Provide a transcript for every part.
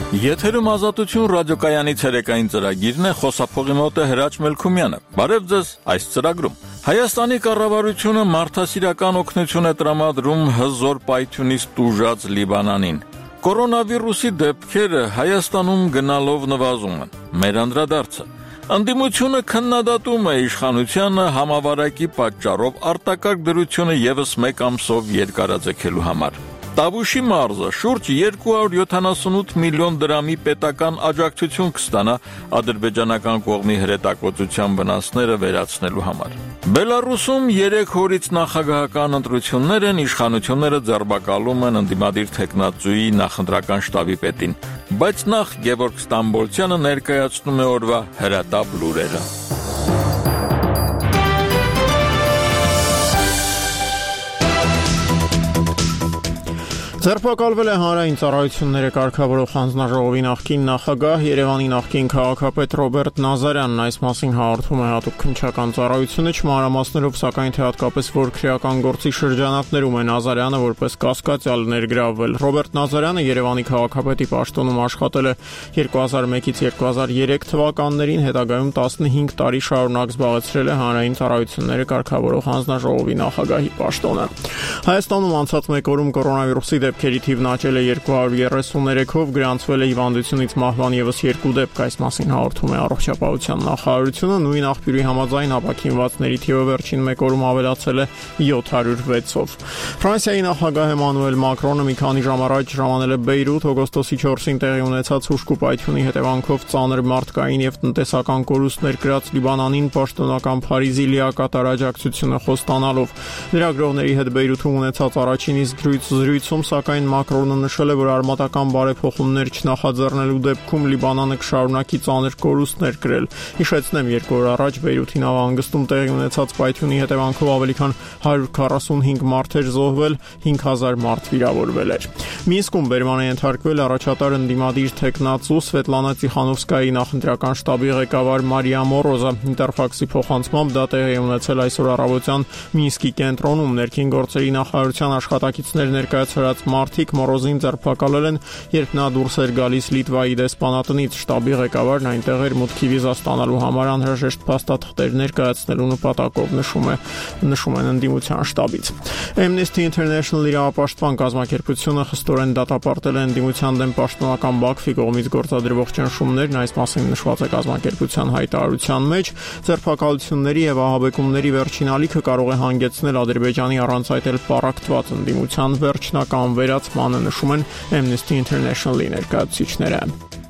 Եթերում ազատություն ռադիոկայանի ցերեկային ծրագիրն է, խոսափողի մոտ է Հրաչ Մելքումյանը։ Բարև ձեզ այս ծրագրում։ Հայաստանի կառավարությունը մարդասիրական օգնություն է տրամադրում հզոր պայթյունից տուժած Լիբանանին։ Կորոնավիրուսի դեպքերը Հայաստանում գնալով նվազում են։ Մեր անդրադարձը։ Անդիմությունը քննադատում է իշխանությանը համավարակի պատճառով արտակարգ դրությունը եւս մեկ ամսով երկարաձգելու համար։ Տավուշի մարզը շուրջ 278 միլիոն դրամի պետական աջակցություն կստանա ադրբեջանական կողմի հրետակոծության վնասները վերացնելու համար։ Բելարուսում 3 օրից նախագահական ընտրություններ են, իշխանությունները ձերբակալում են ընդդիմադիր թեկնածուի նախընտրական շտաբի պետին, բայց նախ Գևորգ Ստամբոլցյանը ներկայացնում է օրվա հրատապ լուրերը։ Ձերբակալվել է հանրային ծառայությունները կարգավորող հանձնաժողովի նախկին նախագահ, Երևանի նախկին քաղաքապետ Ռոբերտ Նազարյանն, այս մասին հաղորդում է հատուկ քննչական ծառայությունը, չմանրամասներով, սակայն թե հատկապես որ քրեական գործի շրջանակներում է Նազարյանը որպես կասկածյալ ներգրավվել։ Ռոբերտ Նազարյանը Երևանի քաղաքապետի պաշտոնում աշխատել է 2001-ից 2003 թվականներին, հետագայում 15 տարի շարունակ զբաղեցրել է հանրային ծառայությունները կարգավորող հանձնաժողովի նախագահի պաշտոնը։ Հայաստանում անցած մեկ օրում կորոնավիրուսի դեպքերի թիվն աճել է 233-ով, գրանցվել է հիվանդությունից մահվան եւս 2 դեպք, այս մասին հաղորդում է Առողջապահության նախարարությունը, նույն աղբյուրի համաձայն ապաքինվածների թիվը վերջին մեկ օրում ավելացել է 706-ով։ Ֆրանսիայի նախագահ Էմանուել Մակրոնը մի քանի ժամ առաջ ժամանել է Բեյրութ, օգոստոսի 4-ին տեղի ունեցած հուժկու պայթյունի հետևանքով ծանր մարդկային եւ տնտեսական կորուստներ կրած Լիբանանին պաշտոնական Փարիզի լիակատար աջակցությունը խոստանալով։ Լրագրողների հետ Բեյրութում ունեցած առաջին իսկ զրույցում սակայն Մակրոնը նշել է, որ արմատական բարեփոխումներ չնախաձեռնելու դեպքում Լիբանանը կշարունակի ծանր կորուստներ կրել։ Հիշեցնեմ, 2 օր առաջ Բեյրութի նավահանգստում տեղի ունեցած պայթյունի հետևանքով ավելի քան 145 մարդ էր զոհվել, 5000 մարդ վիրավորվել էր։ Մինսկում բերման է ենթարկվել առաջատար ընդդիմադիր թեկնածու Սվետլանա Տիխանովսկայի նախընտրական շտաբի ղեկավար Մարիա Մորոզը։ Ինտերֆաքսի փոխանցմամբ դա տեղի է ունեցել այսօր առավոտյան Մինսկի կենտրոնում ներքին գործերի նախարարության աշխատակիցներ ներկայացրած մարդիկ Մորոզին ձերբակալել են, երբ նա դուրս էր գալիս Լիտվայի դեսպանատնից։ Շտաբի ղեկավարն այնտեղ էր մուտքի վիզա ստանալու համար անհրաժեշտ փաստաթղթեր ներկայացնելու նպատակով, նշում են ընդդիմության շտաբից։ Amnesty International իրավապաշտպան կազմակերպությունը խստորեն դատապարտել է ընդդիմության դեմ պաշտոնական Բաքվի կողմից գործադրվող ճնշումներն, այս մասին նշված է կազմակերպության հայտարարության մեջ։ Ձերբակալությունների եւ ահաբեկումների վերջին ալիքը կարող է հանգեցնել Ադրբեջանի առանց այդ էլ պառակտված ընդդիմության վերջնական վերացմանը, նշում են Amnesty International-ի ներկայացուցիչները։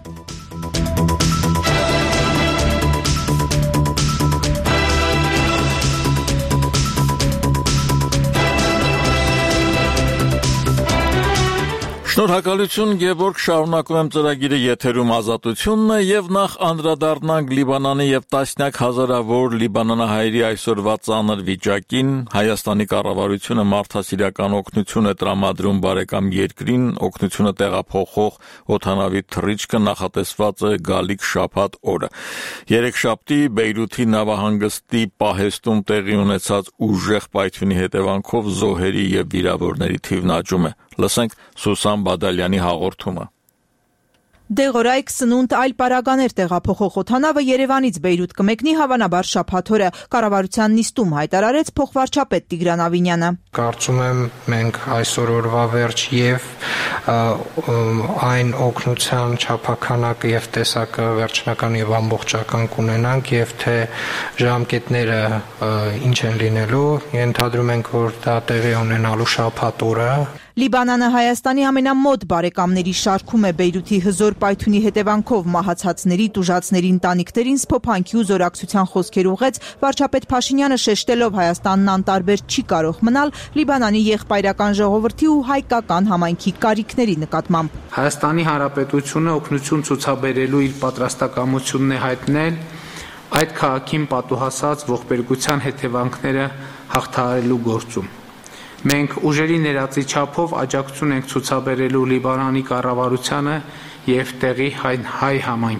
Շնորհակալություն Գևորգ, շարունակում եմ ծրագիրը, եթերում ազատությունն է եւ նախ անդրադառնանք Լիբանանի եւ տասնյակ հազարավոր լիբանանահայերի այսօրվա ծանր վիճակին։ Հայաստանի կառավարությունը մարդասիրական օգնություն է տրամադրում բարեկամ երկրին, օգնությունը տեղափոխող օդանավի թռիչքը նախատեսված է գալիք շաբաթ օրը։ Երեքշաբթի Բեյրութի նավահանգստի պահեստում տեղի ունեցած ուժեղ պայթյունի հետևանքով զոհերի եւ վիրավորների թիվն աճում է։ Լսենք Սուսան Բադալյանի հաղորդումը։ Դեղորայք սնունդ այլ պարագաներ տեղափոխող օդանավը Երևանից Բեյրութ կմեկնի հավանաբար շաբաթ օրը, կառավարության նիստում հայտարարեց փոխվարչապետ Տիգրան Ավինյանը։ Կարծում եմ մենք այսօր օրվա վերջ եւ այն օգնության չափականակը եւ տեսակը վերջնական եւ ամբողջական կունենանք, եւ թե ժամկետները ինչ են լինելու, ենթադրում ենք, որ դա տեղի ունենալու շաբաթ օրը։ Լիբանանը Հայաստանի ամենամոտ բարեկամների շարքում է Բեյրութի հզոր պայթյունի հետևանքով մահացածների, տուժածների ընտանիքներին սփոփանքի ու զորակցության խոսքեր ուղղեց վարչապետ Փաշինյանը, շեշտելով Հայաստանն անտարբեր չի կարող մնալ Լիբանանի եղբայրական ժողովրդի ու հայկական համայնքի կարիքների նկատմամբ։ Հայաստանի Հանրապետությունը օգնություն ցուցաբերելու իր պատրաստակամությունն է հայտնել այդ քաղաքին պատուհասած ողբերգության հետևանքները հաղթահարելու գործում։ Մենք ուժերի ներածի չափով աջակցություն ենք ցուցաբերելու Լիբանանի կառավարությանը եւ տեղի հայ համայնքին։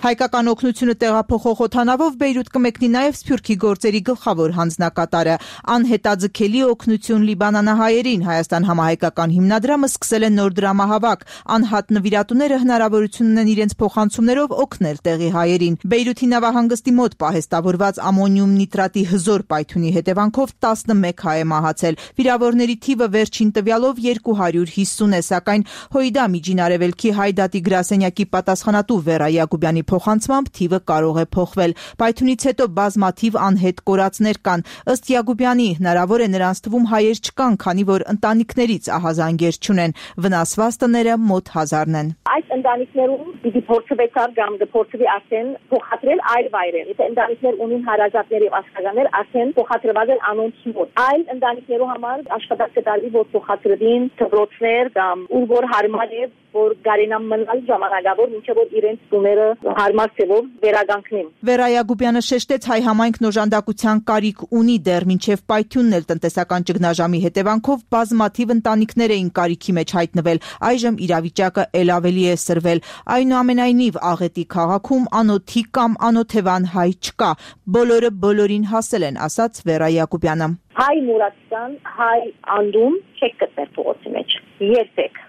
Հայկական օգնությունը տեղափոխող օդանավով Բեյրութ կմեկնի նաև Սփյուռքի գործերի գլխավոր հանձնակատարը։ Անհետաձգելի օգնություն լիբանանահայերին Հայաստան համահայկական հիմնադրամը սկսել է նոր դրամահավաք։ Անհատ նվիրատուները հնարավորություն ունեն իրենց փոխանցումներով օգնել տեղի հայերին։ Բեյրութի նավահանգստի մոտ պահեստավորված ամոնիում նիտրատի հզոր պայթյունի հետևանքով 11 հայ է մահացել։ Վիրավորների թիվը վերջին տվյալով 250 է, սակայն Հույդա միջին արևելքի հայ դատի գրասենյակի պատասխանատու Վերա Յակոբյանի փոխանցմամբ թիվը կարող է փոխվել։ Պայթյունից հետո բազմաթիվ անհետ կորածներ կան։ Ըստ Յակոբյանի, հնարավոր է նրանց թվում հայեր չկան, քանի որ ընտանիքներից ահազանգեր չունեն։ Վնասված տները մոտ 1000-ն են։ Այս ընտանիքներում պիտի փորձվեցար կամ փորձվի արդեն փոխադրել այլ վայրեր։ Եթե ընտանիքներ ունին հարազատներ եւ աշխատանքներ, արդեն փոխադրված են անոնց մոտ։ Այլ ընտանիքներու համար աշխատանք կատարվի, որ փոխադրվին դպրոցներ կամ ուր որ հարմար է, որ գարենամ մնալ ժամանակավոր, ինչեւ որ իրենց տուները հարմար ծավալ վերագանքնին։ Վերա Յակոբյանը շեշտեց, հայ համայնքն օժանդակության կարիք ունի դեռ մինչև պայթյունն էլ տնտեսական ճգնաժամի հետևանքով բազմաթիվ ընտանիքներ էին կարիքի մեջ հայտնվել։ Այժմ իրավիճակը ել ավելի է սրվել։ Այնուամենայնիվ Աղետի քաղաքում անոթի կամ անոթևան հայ չկա։ Բոլորը բոլորին հասել են, ասաց Վերա Յակոբյանը։ Հայ մուրացան, հայ անդում չեք գտնել փողոցի մեջ։ Երբեք։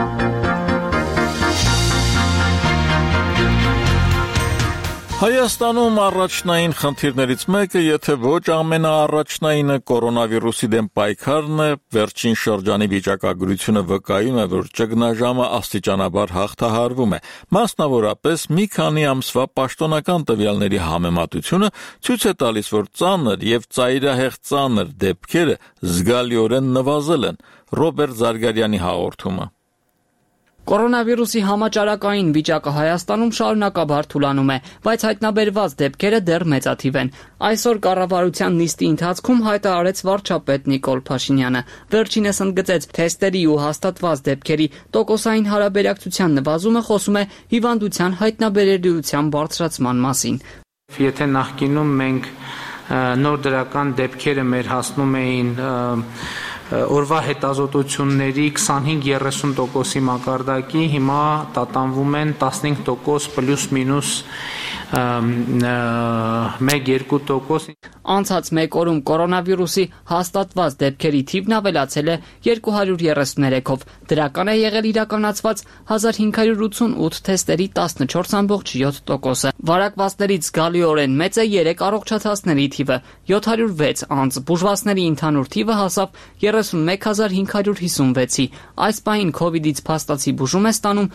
Հայաստանում առաջնային խնդիրներից մեկը, եթե ոչ ամենաառաջնայինը կորոնավիրուսի դեմ պայքարն է, վերջին շրջանի վիճակագրությունը վկայում է, որ ճգնաժամը աստիճանաբար հաղթահարվում է։ Մասնավորապես մի քանի ամսվա պաշտոնական տվյալների համեմատությունը ցույց է տալիս, որ ծանր եւ ծայրահեղ ծանր դեպքերը զգալիորեն նվազել են։ Ռոբերտ Զարգարյանի հաղորդումը։ Կորոնավիրուսի համաճարակային վիճակը Հայաստանում շարունակաբար թուլանում է, բայց հայտնաբերված դեպքերը դեռ մեծաթիվ են։ Այսօր կառավարության նիստի ընթացքում հայտարարեց վարչապետ Նիկոլ Փաշինյանը։ Վերջինս ընդգծեց թեստերի ու հաստատված դեպքերի տոկոսային հարաբերակցության նվազումը խոսում է հիվանդության հայտնաբերելիության բարձրացման մասին։ Եթե նախկինում մենք նոր դրական դեպքերը մեր հասնում էին օրվա հետազոտությունների 25-30%-ի մակարդակի, հիմա տատանվում են 15% պլյուս մինուս 1-2%։ Անցած մեկ օրում կորոնավիրուսի հաստատված դեպքերի թիվն ավելացել է 233-ով։ Դրական է եղել իրականացված 1588 թեստերի 14.7%-ը։ Վարակվածներից զգալիորեն մեծ է 3 առողջացածների թիվը՝ 706 անձ, բուժվածների ընդհանուր թիվը հասավ 31556-ի։ Այս պահին COVID-ից փաստացի բուժում է ստանում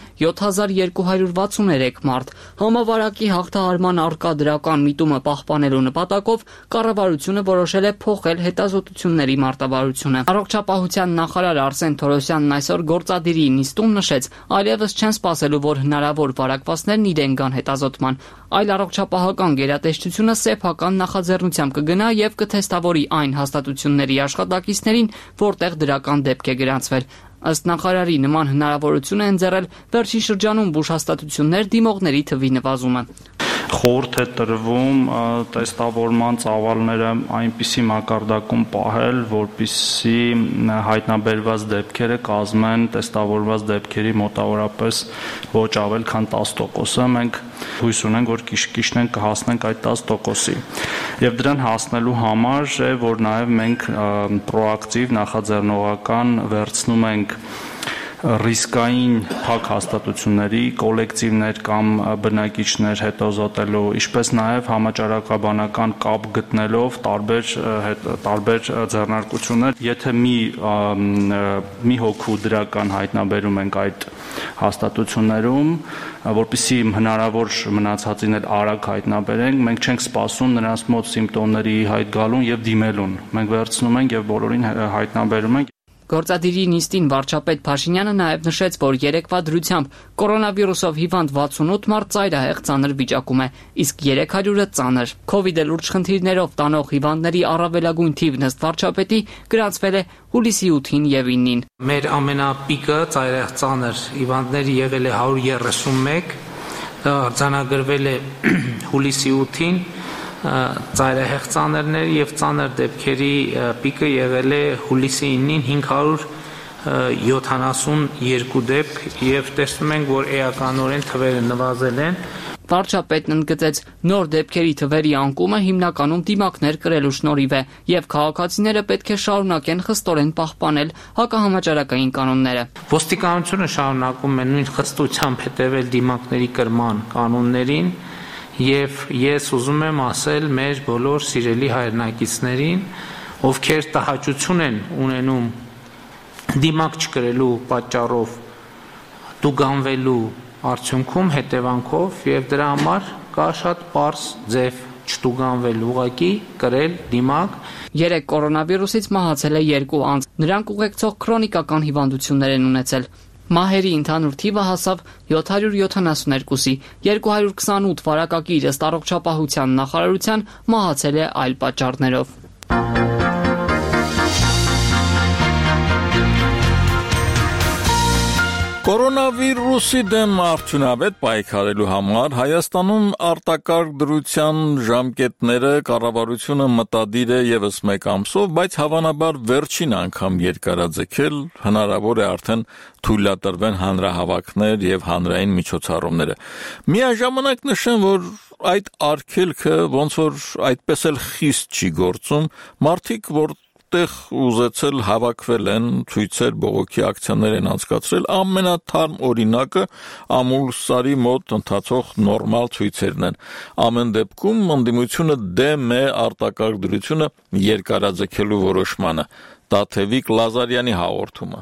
7263 մարդ։ Համավարակի հաղթահարման առկա դրական միտումը պահպանելու նպատակով կառավարությունը որոշել է փոխել հետազոտությունների մարտավարությունը։ Առողջապահության նախարար Արսեն Թորոսյանն այսօր գործադիրի նիստում նշեց, այլևս չեն սպասելու, որ հնարավոր վարակվածներն իրեն գան հետազոտման, այլ առողջապահական գերատեսչությունը սեփական նախաձեռնությամբ կգնա եւ կթեստավորի այն հաստատությունների աշխատակիցներին, որտեղ դրական դեպք է գրանցվել։ Ըստ նախարարի, նման հնարավորություն է ընձեռել վերջին շրջանում բուժհաստատություններ դիմողների թվի նվազումը։ Խորհուրդ է տրվում տեստավորման ծավալները այնպիսի մակարդակում պահել, որպեսզի հայտնաբերված դեպքերը կազմեն տեստավորված դեպքերի մոտավորապես ոչ ավել քան 10%-ը։ Մենք հույս ունենք, որ քիչ-քիչն կհասնենք այդ 10%-ի։ Եվ դրան հասնելու համար է, որ նաև մենք պրոակտիվ նախաձեռնողական վերցնում ենք ռիսկային փակ հաստատությունների կոլեկտիվներ կամ բնակիչներ հետազոտելու, ինչպես նաև համաճարակաբանական կապ գտնելով տարբեր ձեռնարկություններ։ Եթե մի հոգու դրական հայտնաբերում ենք այդ հաստատություններում, որպեսզի հնարավոր մնացածին էլ արագ հայտնաբերենք, մենք չենք սպասում նրանց մոտ սիմպտոմների հայտ գալուն եւ դիմելուն։ Մենք վերցնում ենք եւ բոլորին հայտնաբերում ենք։ Գործադիրի նիստին վարչապետ Փաշինյանը նաև նշեց, որ երեկվա դրությամբ կորոնավիրուսով հիվանդ 68 մարդ ծայրահեղ ծանր վիճակում է, իսկ 300-ը ծանր։ COVID-ը լուրջ խնդիրներով տանող հիվանդների առավելագույն թիվն ըստ վարչապետի գրանցվել է հուլիսի 8-ին եւ 9-ին։ Մեր ամենապիկը ծայրահեղ ծանր հիվանդների եղել է 131, արձանագրվել է հուլիսի 8-ին, ծայրահեղ ծանրներ եւ ծանր դեպքերի պիկը եղել է հուլիսի 9-ին 572 դեպք եւ տեսնում ենք, որ էականորեն թվերը նվազել են։ Վարչապետն ընդգծեց, նոր դեպքերի թվերի անկումը հիմնականում դիմակներ կրելու շնորհիվ է, եւ քաղաքացիները պետք է շարունակեն խստորեն պահպանել հակահամաճարակային կանոնները։ Ոստիկանությունը շարունակում է նույն խստությամբ հետևել դիմակների կրման կանոններին, եւ ես ուզում եմ ասել մեր բոլոր սիրելի հայրենակիցներին, ովքեր տհաճություն են ունենում դիմակ չկրելու պատճառով դուգանվելու արդյունքում հետևանքով եւ դրա համար կա շատ պարզ ձև չդուգանվելու ուղղակի կրել դիմակ։ 3 կորոնավիրուսից մահացել է 2 անձ, նրանք ուղեկցող քրոնիկական հիվանդություններ են ունեցել։ Մահերի ընդհանուր թիվը հասավ 772-ի, 228 վարակագիր ըստ առողջապահության նախարարության մահացել է այլ պատճառներով։ Կորոնավիրուսի դեմ արդյունավետ պայքարելու համար Հայաստանում արտակարգ դրության ժամկետները կառավարությունը մտադիր է եւս մեկ ամսով, բայց հավանաբար վերջին անգամ երկարաձգել հնարավոր է արդեն թույլատրվեն հանրահավաքներ եւ հանրային միջոցառումները։ Միաժամանակ նշեմ, որ այդ արգելքը ոնց որ այդպես էլ խիստ չի գործում, մարդիկ որ ուզեցել հավաքվել են, ցույցեր, բողոքի ակցիաներ են անցկացրել, ամենաթարմ օրինակը ամուսարի մոտ ընթացող նորմալ ցույցերն են։ Ամեն դեպքում ընդդիմությունը դեմ է արտակարգ դրությունը երկարաձգելու որոշմանը։ Տաթևիկ Լազարյանի հաղորդումը։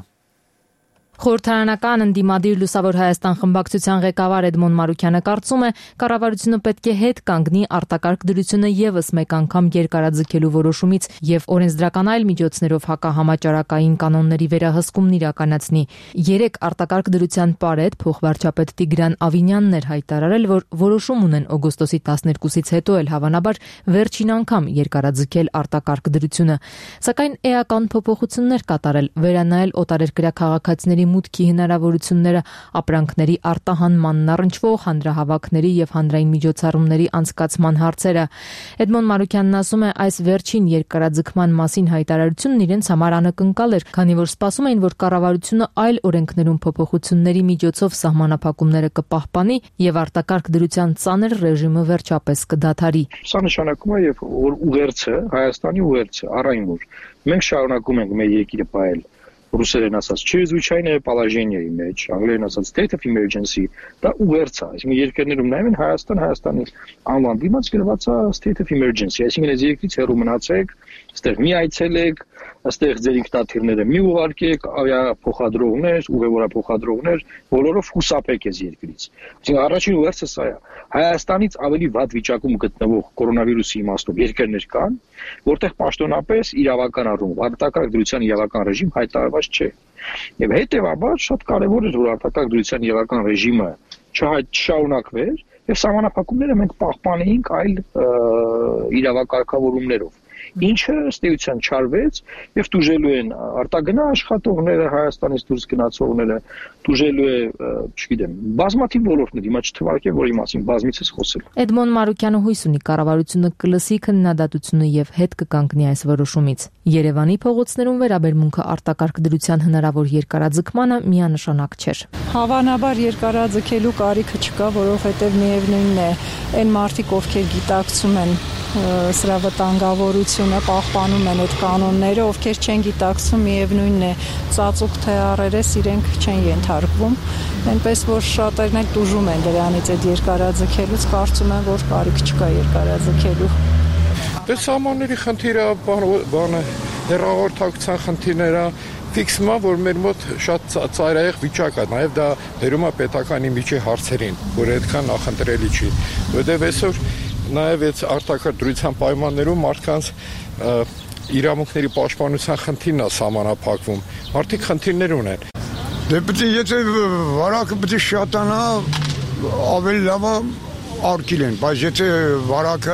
Խորհրդարանական ընդդիմադիր Լուսավոր Հայաստան խմբակցության ղեկավար Էդմոն Մարուկյանը կարծում է, կառավարությունը պետք է հետ կանգնի արտակարգ դրությունը եւս մեկ անգամ երկարաձգելու որոշումից եւ օրենսդրական այլ միջոցներով հակահամաճարակային կանոնների վերահսկումն իրականացնի։ 3 արտակարգ դրության պարետ փոխվարչապետ Տիգրան Ավինյանն էր հայտարարել, որ որոշում ունեն օգոստոսի 12-ից հետո էլ հավանաբար վերջին անգամ երկարաձգել արտակարգ դրությունը, սակայն էական փոփոխություններ կատարել, վերանայել օտարերկրյա քաղաքացիների մուտքի հնարավորությունները, ապրանքների արտահանմանն առնչվող հանրահավաքների եւ հանրային միջոցառումների անցկացման հարցերը։ Էդմոն Մարուկյանն ասում է, այս վերջին երկարաձգման մասին հայտարարությունն իրենց համար անակնկալ էր, քանի որ սպասում էին, որ կառավարությունը այլ օրենքներում փոփոխությունների միջոցով սահմանափակումները կպահպանի եւ արտակարգ դրության ծանր ռեժիմը վերջապես կդադարի։ Սա նշանակում է, որ ուղերձը, Հայաստանի ուղերձը, առայն որ մենք շարունակում ենք մեր երկիրը պահել ռուսերեն ասած չեզուչայինը պալաժենիայի մեջ, անգլերեն ասած state of emergency, դա ուղերձ է, այսինքն երկրներում նայում են Հայաստանի անվան դիմաց գրված է state of emergency, այսինքն այս երկրից հեռու մնացեք, այստեղ մի այցելեք, այստեղ ձեր ինքնաթիռները մի ուղարկեք, ավիափոխադրողներ, ուղևորափոխադրողներ, բոլորով խուսափեք այս երկրից։ Այսինքն առաջին ուղերձը սա է։ Հայաստանից ավելի վատ վիճակում գտնվող կորոնավիրուսի իմաստով երկրներ կան, որտեղ պաշտոնապես իրավական առումով արտակարգ դրության իրավական ռեժիմ հայտարարված չէ։ Եվ հետևաբար շատ կարևոր է, որ արտակարգ դրության իրավական ռեժիմը չշարունակվեր եւ սահմանափակումները մենք պահպանեինք այլ իրավակարգավորումներով, ինչը ըստ էության չարվեց եւ տուժելու են արտագնա աշխատողները, Հայաստանից դուրս գնացողները, տուժելու է, չգիտեմ, բազմաթիվ ոլորտներ, հիմա չթվարկեմ, որի մասին բազմիցս խոսել։ Էդմոն Մարուկյանը հույս ունի, կառավարությունը կլսի քննադատությունը եւ հետ կկանգնի այս որոշումից։ Երևանի փողոցներում վերաբերմունքը արտակարգ դրության հնարավոր երկարաձգմանը միանշանակ չէր։ Հավանաբար երկարաձգելու կարիքը չկա, որովհետեւ միևնույնն է, այն մարդիկ, ովքեր գիտակցում են սրա վտանգավորությունը, պահպանում են այդ կանոնները, ովքեր չեն գիտակցում, միևնույնն է, ծածուկ թե առերես իրենք չեն ենթարկվում, այնպես որ շատերն էլ տուժում են դրանից այդ երկարաձգելուց, կարծում եմ, որ կարիք չկա երկարաձգելու։ Դե սահմանների խնդիրը, հեռահաղորդակցության խնդիրները ֆիքսումա, որ մեր մոտ շատ ծայրահեղ վիճակ է, նաև դա դերում է պետական իմիջի հարցերին, որ այդքան նախընտրելի չի, որտեղ այսօր նաև այս արտակարգ դրության պայմաններում մարդկանց իրավունքների պաշտպանության խնդիրն է սահմանափակվում, մարդիկ խնդիրներ ունեն։ Դե պետք է եթե վարակը պետք է շատանա, ավելի լավ է արգելեն, բայց եթե վարակը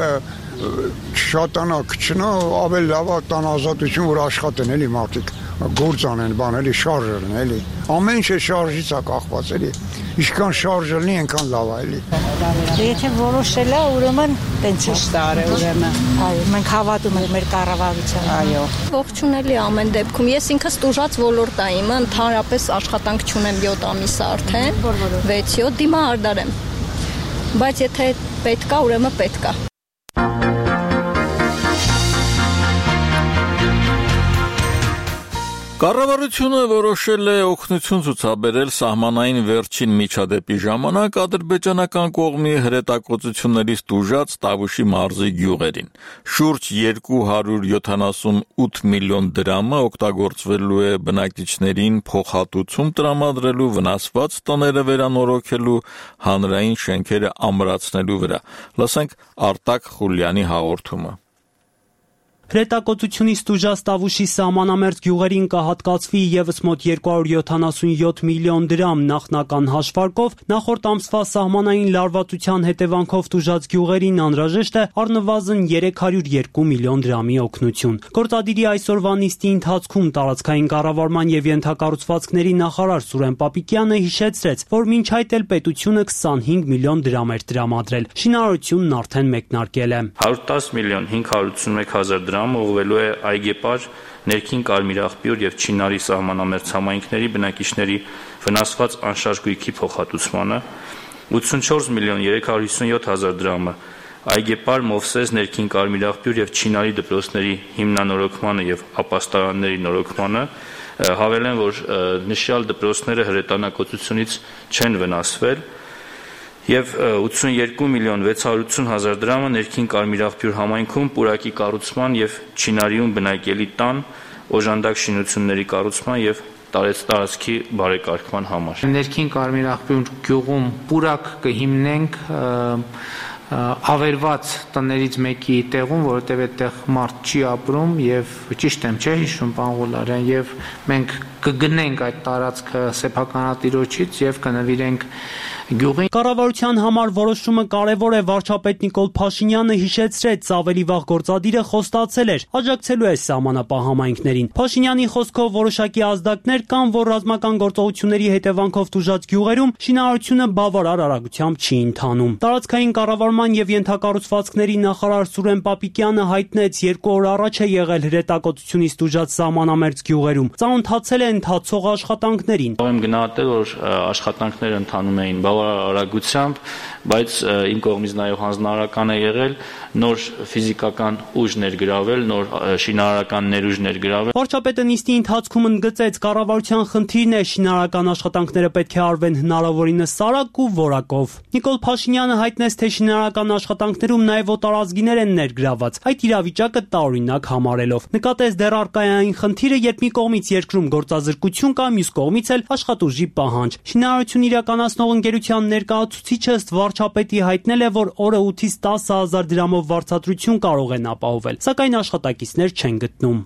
շատանա, քչնա, ավելի լավ է տան ազատություն, որ աշխատեն էլի մարդիկ, գործ անեն, բան էլի շարժեն էլի։ Ամեն ինչ շարժից է կախված էլի։ Ինչքան շարժ լինի, այնքան լավ է էլի։ Եթե որոշել է, ուրեմն տենց ճիշտ է, ուրեմն։ Այո, մենք հավատում ենք մեր կառավարությանը։ Այո։ Ողջունելի ամեն դեպքում։ Ես ինքս տուժած ոլորտ եմ, ընդհանրապես աշխատանք չունեմ 7 ամիս արդեն, 6-7 դիմահարդար եմ։ բայց եթե պետք է, ուրեմն պետք է։ Կառավարությունը որոշել է օգնություն ցուցաբերել սահմանային վերջին միջադեպի ժամանակ ադրբեջանական կողմի հրետակոծություններից տուժած Տավուշի մարզի գյուղերին։ Շուրջ 278 միլիոն դրամը օգտագործվելու է բնակիչներին փոխհատուցում տրամադրելու, վնասված տները վերանորոգելու, հանրային շենքերը ամրացնելու վրա։ Լսենք Արտակ Խուլյանի հաղորդումը։ Հրետակոծությունից տուժած Տավուշի սահմանամերձ գյուղերին կհատկացվի ևս մոտ 277 միլիոն դրամ նախնական հաշվարկով, նախորդ ամսվա սահմանային լարվածության հետևանքով տուժած գյուղերին անհրաժեշտ է առնվազն 302 միլիոն դրամի օգնություն։ Գործադիրի այսօրվա նիստի ընթացքում տարածքային կառավարման եւ ենթակառուցվածքների նախարար Սուրեն Պապիկյանը հիշեցրեց, որ մինչ այդ էլ պետությունը 25 միլիոն դրամ էր տրամադրել։ Շինարարությունն արդեն մեկնարկել է։ 110 միլիոն 581 հազար ուղղվելու է Այգեպար, Ներքին Կարմիր աղբյուր եւ Չինարի սահմանամերձ համայնքների բնակիչների վնասված անշարժ գույքի փոխհատուցմանը, 84 միլիոն 357 հազար դրամը Այգեպար, Մովսես, Ներքին Կարմիր աղբյուր եւ Չինարի դպրոցների հիմնանորոգմանը եւ ապաստարանների նորոգմանը, հավելեն, որ նշյալ դպրոցները հրետանակոծությունից չեն վնասվել, եւ 82 միլիոն 680 հազար դրամը Ներքին Կարմիր աղբյուր համայնքում պուրակի կառուցման եւ Չինարիում բնակելի տան, օժանդակ շինությունների կառուցման եւ տարածքի բարեկարգման համար։ Ներքին Կարմիր աղբյուր գյուղում պուրակ կհիմնենք ավերված տներից մեկի տեղում, որովհետև այդտեղ մարդ չի ապրում եւ ճիշտ եմ, չէ՞ հիշում, պարոն Ղուլարյան, եւ մենք կգնենք այդ տարածքը սեփականատիրոջից եւ կնվիրենք գյուղին։ Կառավարության համար որոշումը կարևոր է, վարչապետ Նիկոլ Փաշինյանը հիշեցրեց, ավելի վաղ գործադիրը խոստացել էր, աջակցելու է սահմանապահ համայնքներին։ Փաշինյանի խոսքով որոշակի ազդակներ կան, որ ռազմական գործողությունների հետևանքով տուժած գյուղերում շինարարությունը բավարար արագությամբ չի ընթանում։ Տարածքային կառավարման եւ ենթակառուցվածքների նախարար Սուրեն Պապիկյանը հայտնեց, 2 օր առաջ է եղել հրետակոծությունից տուժած սահմանամերձ գյուղերում։ Ծանոթացել է ընթացող աշխատանքներին։ Եմ գնահատել, որ աշխատանքները ընթանում էին արագությամբ, բայց իմ կողմից նաև հանձնարարական է եղել նոր ֆիզիկական ուժ ներգրավել, նոր շինարարական ներուժ ներգրավել։ Վարչապետը նիստի ընթացքում ընդգծեց, կառավարության խնդիրն է շինարարական աշխատանքները պետք է արվեն հնարավորինս արագ ու որակով։ Նիկոլ Փաշինյանը հայտնեց, թե շինարարական աշխատանքներում նաև օտարազգիներ են ներգրաված, այդ իրավիճակը տարօրինակ համարելով։ Նկատեց դեռ առկայային խնդիրը, երբ մի կողմից երկրում գործազրկություն կա, մյուս կողմից էլ աշխատուժի պահանջ։ Շինարարություն իրականացնող ընկերության ներկայացուցիչը ըստ վարչապետի հայտնել է, որ օրը 8-ից 10,000 դրամով վարձատրություն կարող են ապահովել, սակայն աշխատակիցներ չեն գտնում։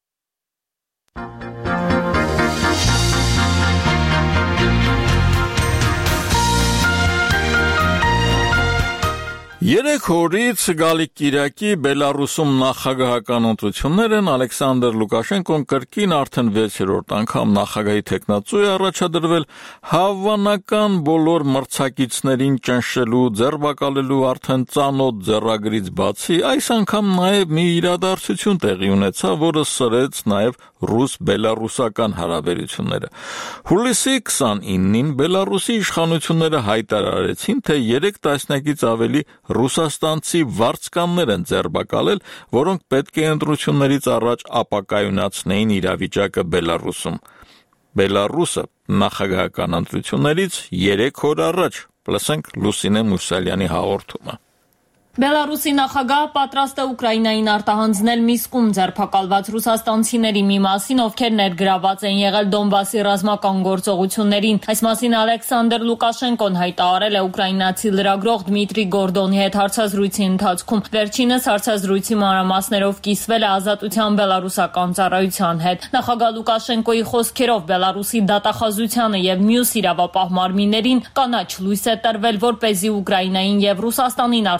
Երեք օրից գալիք Կիրակի Բելարուսում նախագահական ընտրություններ են, Ալեքսանդր Լուկաշենկոն կրկին արդեն 6-րդ անգամ նախագահի թեկնածու է առաջադրվել, հավանական բոլոր մրցակիցներին ճնշելու, ձեռբակալելու արդեն ծանոթ ձեռագրից բացի, այս անգամ նաև մի իրադարձություն տեղի ունեցավ, որը սրեց նաև ռուս-բելարուսական հարաբերությունները։ Հուլիսի 29-ին Բելարուսի իշխանությունները հայտարարեցին, թե 3 տասնյակից ավելի ռուսաստանցի վարձկաններ են ձեռբակալել, որոնք պետք է ընտրություններից առաջ ապակայունացնեին իրավիճակը Բելարուսում։ Բելարուսը նախագահական ընտրություններից 3 օր առաջ, լսենք Լուսինե Մուսալյանի հաղորդումը։ Բելարուսի նախագահը պատրաստ է Ուկրաինային արտահանձնել Միսկում ձերբակալված ռուսաստանցիների մի մասին, ովքեր ներգրաված են եղել Դոնբասի ռազմական գործողություններին։ Այս մասին Ալեքսանդր Լուկաշենկոն հայտարարել է ուկրաինացի լրագրող Դմիտրի Գորդոնի հետ հարցազրույցի ընթացքում։ Վերջինս հարցազրույցի մանրամասներով կիսվել է Ազատության բելարուսական ծառայության հետ։ Նախագահ Լուկաշենկոյի խոսքերով Բելարուսի դատախազությանը եւ մյուս իրավապահ մարմիններին կանաչ լույս է տրվել, որպեսզի Ուկրաինային եւ Ռուսաստանին արտահանձ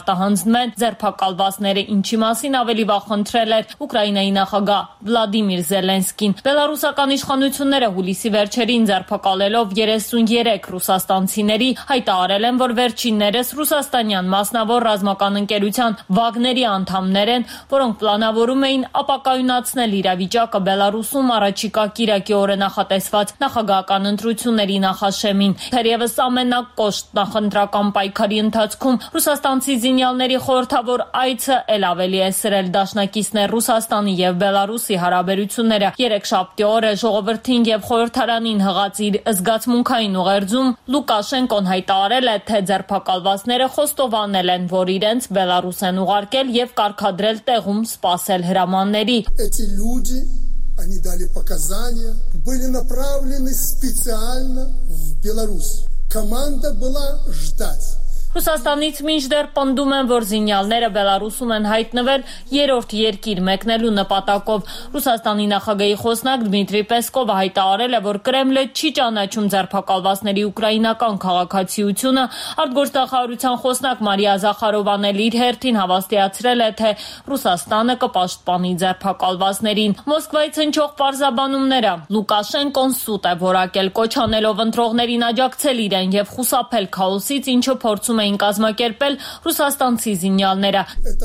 կազմում են ձերբակալվածները, ինչի մասին ավելի վաղ խնդրել էր Ուկրաինայի նախագահ Վլադիմիր Զելենսկին։ Բելարուսական իշխանությունները հուլիսի վերջերին ձերբակալելով 33 ռուսաստանցիների հայտարարել են, որ վերջիններս ռուսաստանյան մասնավոր ռազմական ընկերության Վագների անդամներ են, որոնք պլանավորում էին ապակայունացնել իրավիճակը Բելարուսում առաջիկա կիրակի օրը նախատեսված նախագահական ընտրությունների նախաշեմին։ Թերևս ամենակոշտ նախընտրական պայքարի ընթացքում ռուսաստանցի զինյալների խորհրդավոր այցը ել ավելի է սրել դաշնակիցներ Ռուսաստանի եւ Բելարուսի հարաբերությունները։ Երեքշաբթի օրը ժողովրդին եւ խորհրդարանին հղած իր զգացմունքային ուղերձում Լուկաշենկոն հայտարարել է, թե ձերբակալվածները խոստովանել են, որ իրենց Բելարուս են ուղարկել եւ կարգադրել տեղում սպասել հրամանների։ Они дали показания, были направлены специально в Беларусь. Команда была ждать. Ռուսաստանից մինչդեռ պնդում են, որ զինյալները Բելարուսում են հայտնվել երրորդ երկիր մեկնելու նպատակով։ Ռուսաստանի նախագահի խոսնակ Դմիտրի Պեսկովը հայտարարել է, որ Կրեմլը չի ճանաչում ձերբակալվածների ուկրաինական քաղաքացիությունը։ Արտգործնախարարության խոսնակ Մարիա Զախարովան էլ իր հերթին հավաստիացրել է, թե Ռուսաստանը կպաշտպանի ձերբակալվածներին։ Մոսկվայից հնչող պարզաբանումները Լուկաշենկոն սուտ է որակել, կոչ անելով ընտրողներին աջակցել իրեն եւ խուսափել քաոսից, ինչը փորձում էին կազմակերպել ռուսաստանցի զինյալները։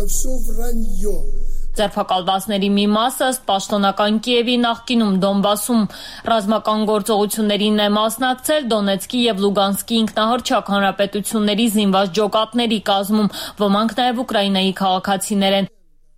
Ձերբակալվածների մի մասը ըստ պաշտոնական Կիևի նախկինում Դոնբասում ռազմական գործողություններին է մասնակցել Դոնեցկի եւ Լուգանսկի ինքնահռչակ հանրապետությունների զինված ջոկատների կազմում, ոմանք նաեւ Ուկրաինայի քաղաքացիներ են։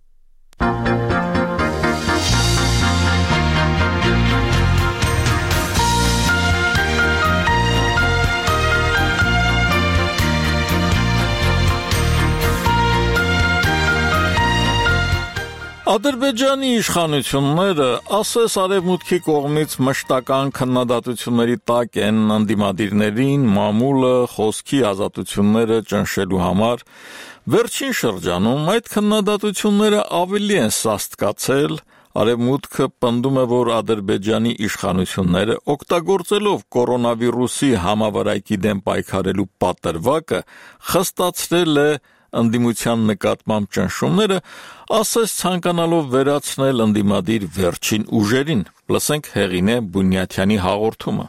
Ադրբեջանի իշխանությունները ասես արևմուտքի կողմից մշտական քննադատությունների տակ են ընդդիմադիրներին մամուլը խոսքի ազատությունները ճնշելու համար, վերջին շրջանում այդ քննադատությունները ավելի են սաստկացել, արևմուտքը պնդում է, որ Ադրբեջանի իշխանությունները օգտագործելով կորոնավիրուսի համավարակի դեմ պայքարելու պատրվակը խստացրել է ընդդիմության նկատմամբ ճնշումները, ասես ցանկանալով վերացնել ընդդիմադիր վերջին ուժերին։ Լսենք Հեղինե Բունյաթյանի հաղորդումը։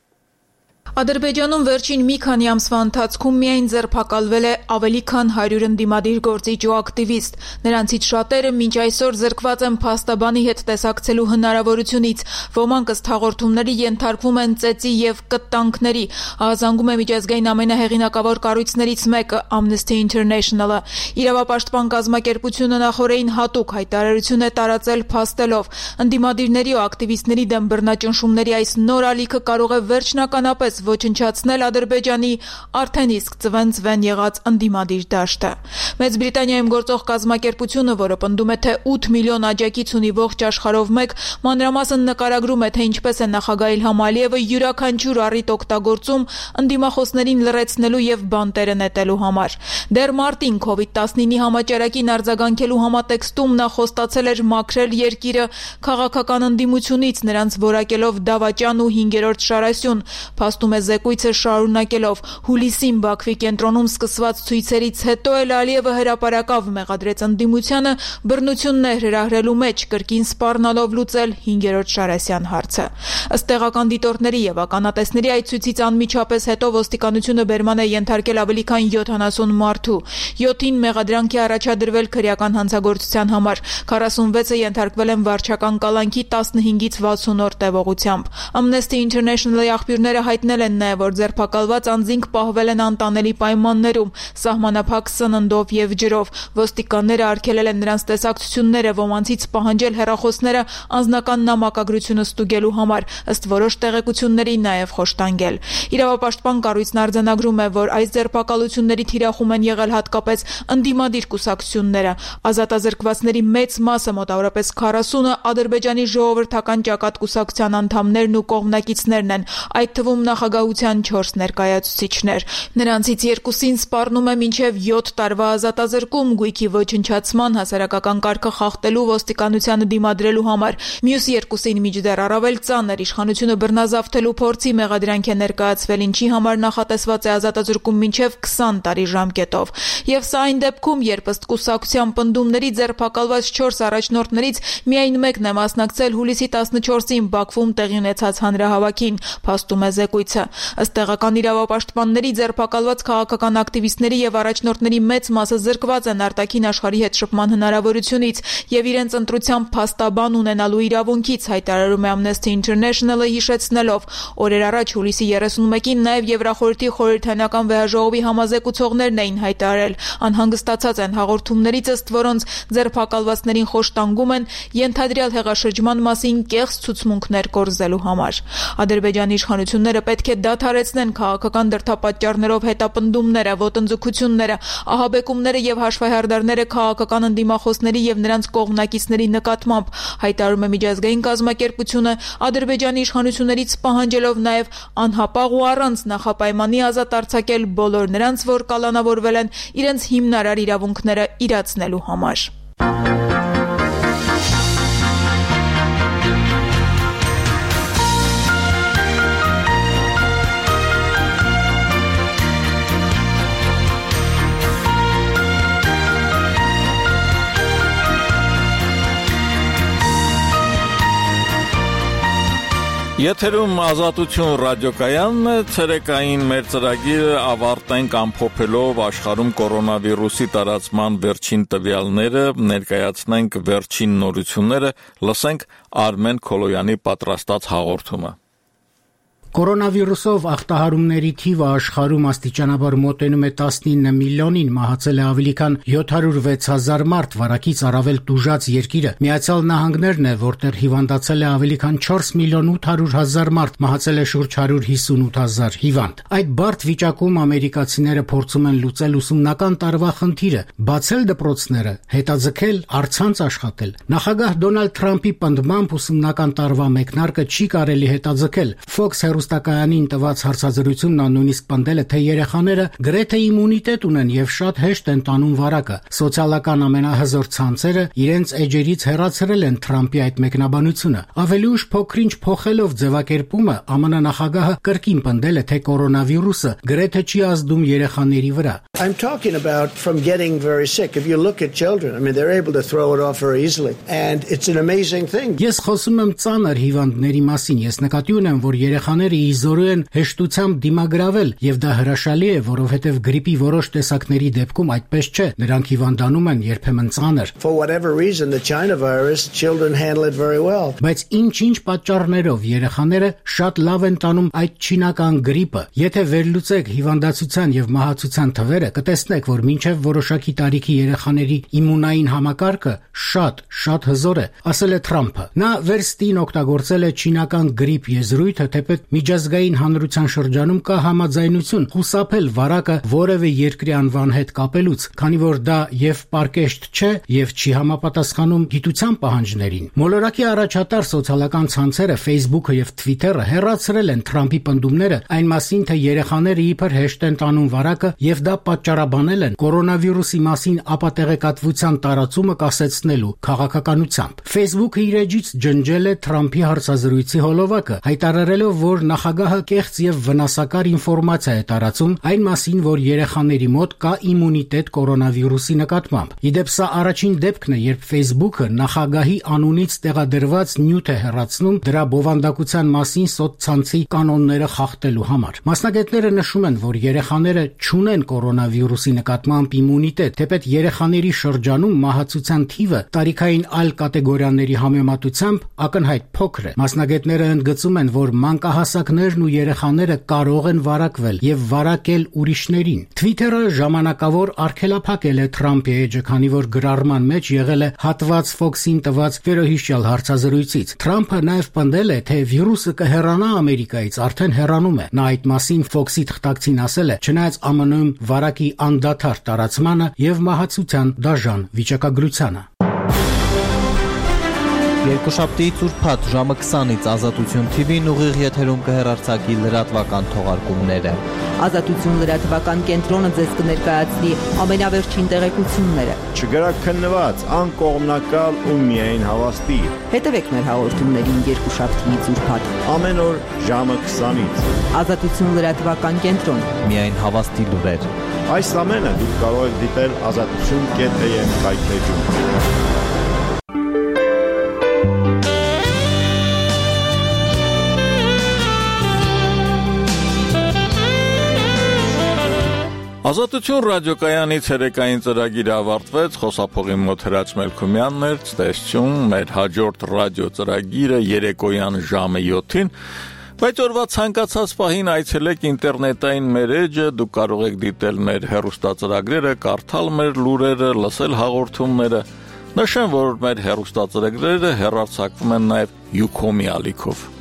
Ադրբեջանում վերջին մի քանի ամսվա ընթացքում միայն ձերբակալվել է ավելի քան 100 ընդդիմադիր գործիչ ու ակտիվիստ։ Նրանցից շատերը մինչ այսօր զրկված են փաստաբանի հետ տեսակցելու հնարավորությունից։ Ոմանք ըստ հաղորդումների ենթարկվում են ծեծի եւ կտանքների։ Ահազանգում է միջազգային ամենահեղինակավոր կառույցներից մեկը Amnesty International-ը։ Իրավապաշտպան կազմակերպությունը նախորդին հատուկ հայտարարություն է տարածել փաստելով. ընդդիմադիրների ու ակտիվիստների դեմ բռնաճնշումների այս նոր ալիքը կարող է վերջնականապես ոչնչացնել Ադրբեջանի արդեն իսկ ծվեն եղած ընդդիմադիր դաշտը։ Մեծ Բրիտանիայում գործող կազմակերպությունը, որը պնդում է, թե 8 միլիոն աջակից ունի ողջ աշխարհով մեկ, մանրամասն նկարագրում է, թե ինչպես է նախագահ Իլհամ Ալիևը յուրաքանչյուր առիթ օգտագործում ընդդիմախոսներին լռեցնելու եւ բանտերը նետելու համար։ Դեռ մարտին COVID-19-ի համաճարակին արձագանքելու համատեքստում նա խոստացել էր մաքրել երկիրը քաղաքական ընդդիմությունից, նրանց որակելով դավաճան ու 5-րդ շարասյուն։ Փաստում է զեկույցը շարունակելով. հուլիսին Բաքվի կենտրոնում սկսված ցույցերից հետո էլ Ալիևը հրապարակավ մեղադրեց ընդդիմությանը բռնություններ հրահրելու մեջ, կրկին սպառնալով լուծել 5-րդ շարասյան հարցը։ Ըստ տեղական դիտորդների եւ ականատեսների այդ ցույցից անմիջապես հետո ոստիկանությունը բերման է ենթարկել ավելի քան 70 մարդու։ 7-ին մեղադրանք է առաջադրվել քրեական հանցագործության համար, 46-ը ենթարկվել են վարչական կալանքի, 15-ից 60 օր տևողությամբ։ Amnesty International-ի աղբյուրները հայտնել են նաև, որ ձերբակալված անձինք պահվել են անտանելի պայմաններում, սահմանափակ սննդով եւ ջրով։ Ոստիկանները արգելել են նրանց տեսակցությունները, ոմանցից պահանջել հեռախոսները անձնական նամակագրությունը ստուգելու համար, ըստ որոշ տեղեկությունների նաև խոշտանգել։ Իրավապաշտպան կառույցն արձանագրում է, որ այս ձերբակալությունների թիրախում են եղել հատկապես ընդդիմադիր կուսակցությունները։ Ազատազրկվածների մեծ մասը, մոտավորապես 40-ը, Ադրբեջանի ժողովրդական ճակատ կուսակցության անդամներն ու կողմնակիցներն են, այդ թվում նախագահ խաղաղության 4 ներկայացուցիչներ։ Նրանցից երկուսին սպառնում է մինչև 7 տարվա ազատազրկում գույքի ոչնչացման հասարակական կարգը խախտելու ոստիկանությանը դիմադրելու համար։ Մյուս երկուսին միջդեռ առավել ծանր իշխանությունը բռնազավթելու փորձի մեղադրանք է ներկայացվել, ինչի համար նախատեսված է ազատազրկում մինչև 20 տարի ժամկետով։ Եվ սա այն դեպքում, երբ ըստ կուսակցության պնդումների ձերբակալված 4 առաջնորդներից միայն մեկն է մասնակցել հուլիսի 14-ին Բաքվում տեղի ունեցած հանրահավաքին, փաստում է զեկույցը։ Ըստ տեղական իրավապաշտպանների ձերբակալված քաղաքական ակտիվիստների եւ առաջնորդների մեծ մասը զրկված են արտաքին աշխարհի հետ շփման հնարավորությունից եւ իրենց ընտրության փաստաբան ունենալու իրավունքից, հայտարարում է Amnesty International-ը, հիշեցնելով օրեր առաջ հուլիսի 31-ին նաև Եվրախորհրդի խորհրդանական վեհաժողովի համազեկուցողներն էին հայտարարել, անհանգստացած են հաղորդումներից, ըստ որոնց ձերբակալվածներին խոշտանգում են ենթադրյալ հեղաշրջման մասին կեղծ ցուցմունքներ կորզելու համար։ Ադրբեջանի իշխանությունները պետք է դադարեցնեն քաղաքական դրդապատճառներով հետապնդումները, ոտնձգությունները, ահաբեկումները եւ հաշվեհարդարները քաղաքական ընդդիմախոսների եւ նրանց կողմնակիցների նկատմամբ, հայտարարում է միջազգային կազմակերպությունը, Ադրբեջանի իշխանություններից պահանջելով նաև անհապաղ ու առանց նախապայմանի ազատ արձակել բոլոր նրանց, որ կալանավորվել են իրենց հիմնարար իրավունքները իրացնելու համար։ Եթերում Ազատություն ռադիոկայանն է, ցերեկային մեր ծրագիրը ավարտենք ամփոփելով աշխարհում կորոնավիրուսի տարածման վերջին տվյալները, ներկայացնենք վերջին նորությունները, լսենք Արմեն Քոլոյանի պատրաստած հաղորդումը։ Կորոնավիրուսով ախտահարումների թիվը աշխարհում աստիճանաբար մոտենում է 19 միլիոնին, մահացել է ավելի քան 706,000 մարդ, վարակից առավել տուժած երկիրը Միացյալ Նահանգներն է, որտեղ հիվանդացել է ավելի քան 4 միլիոն 800,000 մարդ, մահացել է շուրջ 158,000 հիվանդ։ Այդ բարդ վիճակում ամերիկացիները փորձում են լուծել ուսումնական տարվա խնդիրը, բացել դպրոցները, հետաձգել, առցանց աշխատել։ Նախագահ Դոնալդ Թրամփի պնդմամբ ուսումնական տարվա մեկնարկը չի կարելի հետաձգել։ Fox հեռուստակայանին տված հարցազրույցում նա նույնիսկ պնդել է, թե երեխաները գրեթե իմունիտետ ունեն եւ շատ հեշտ են տանում վարակը։ Սոցիալական ամենահզոր ցանցերը իրենց էջերից հեռացրել են Թրամփի այդ մեկնաբանությունը։ Ավելի ուշ փոքրինչ փոխելով ձևակերպումը, ԱՄՆ նախագահը կրկին պնդել է, թե կորոնավիրուսը գրեթե չի ազդում երեխաների վրա։ I'm talking about from getting very sick. If you look at children, I mean they're able to throw it off very easily and it's an amazing thing. Ես խոսում եմ ծանր հիվանդների մասին։ Ես նկատի ունեմ, որ երեխաները իզորու են հեշտությամբ դիմագրավել, եւ դա հրաշալի է, որովհետեւ գրիպի որոշ տեսակների դեպքում այդպես չէ։ Նրանք հիվանդանում են երբեմն ծանր։ For whatever reason, the China virus, children handle it very well. Բայց ինչ պատճառներով երեխաները շատ լավ են տանում այդ չինական գրիպը։ Եթե վերլուծեք հիվանդացության եւ մահացության թվերը, կտեսնեք, որ մինչև որոշակի տարիքի երեխաների իմունային համակարգը շատ հզոր է, ասել է Թրամփը։ Նա վերստին օգտագործել է չինական գրիպ եզրույթը, թեպետ միջազգային հանրության շրջանում կա համաձայնություն խուսափել վարակը որևէ երկրի անվան հետ կապելուց, քանի որ դա եւ պարկեշտ չէ եւ չի համապատասխանում գիտության պահանջներին։ Մոլորակի առաջատար սոցիալական ցանցերը Facebook-ը եւ Twitter-ը հեռացրել են Թրամփի պնդումները այն մասին, թե երեխաները իբր հեշտ են տանում վարակը եւ դա պատճառաբանել են կորոնավիրուսի մասին ապատեղեկատվության տարածումը կասեցնելու քաղաքականությամբ։ Facebook-ը իր էջից ջնջել է Թրամփի հարցազրույցի հոլովակը, հայտարարելով, որ նախագահը կեղծ եւ վնասակար ինֆորմացիա է տարածում այն մասին, որ երեխաների մոտ կա իմունիտետ կորոնավիրուսի նկատմամբ։ Իդեպ սա առաջին դեպքն է, երբ Facebook-ը նախագահի անունից տեղադրված նյութ է հեռացնում դրա բովանդակության մասին սոցցանցի կանոնները խախտելու համար։ Մասնագետները նշում են, որ երեխաները չունեն կորոնավիրուսի նկատմամբ իմունիտետ, թեպետ երեխաների շրջանում մահացության թիվը տարիքային այլ կատեգորիաների համեմատությամբ ակնհայտ փոքր է։ Մասնագետները ընդգծում են, որ մանկահասակներն ու երեխաները կարող են վարակվել եւ վարակել ուրիշներին։ Twitter-ը ժամանակավոր արգելափակել է Թրամփի էջը, քանի որ գրառման մեջ եղել է հատված Fox-ին տված վերոհիշյալ հարցազրույցից։ Թրամփը նաեւ պնդել է, թե վիրուսը կհեռանա Ամերիկայից, արդեն հեռանում է։ Նա այդ մասին Fox-ի թղթակցին ասել է, չնայած ԱՄՆ-ում վարակի անդադար տարածմանը եւ մահացության դաժան վիճակագրությանը։ Երկուշաբթի ծուրփաթ ժամը 20-ից Ազատություն TV-ն ուղիղ եթերում կհեռարձակի լրատվական թողարկումները։ Ազատություն լրատվական կենտրոնը ձեզ կներկայացնի ամենավերջին տեղեկությունները։ Չգրաքննված, անկողմնակալ ու միայն հավաստի։ Հետևեք մեր հաղորդումներին երկուշաբթի ծուրփաթ։ Ամեն օր ժամը 20-ից։ Ազատություն լրատվական կենտրոն։ Միայն հավաստի լուրեր։ Այս ամենը դուք կարող եք դիտել azatutun.am կայքեջում։ Ազատություն ռադիոկայանի ցերեկային ծրագիրը ավարտվեց, խոսափողի մոտ Հրաչ Մելքումյանն էր, ցտեսություն, մեր հաջորդ ռադիո ծրագիրը երեկոյան ժամը 7-ին, բայց օրվա ցանկացած պահին այցելեք ինտերնետային մեր էջը, դուք կարող եք դիտել մեր հեռուստածրագրերը, կարդալ մեր լուրերը, լսել հաղորդումները, նշեմ, որ մեր հեռուստածրագրերը հեռարձակվում են նաև Ucom-ի ալիքով։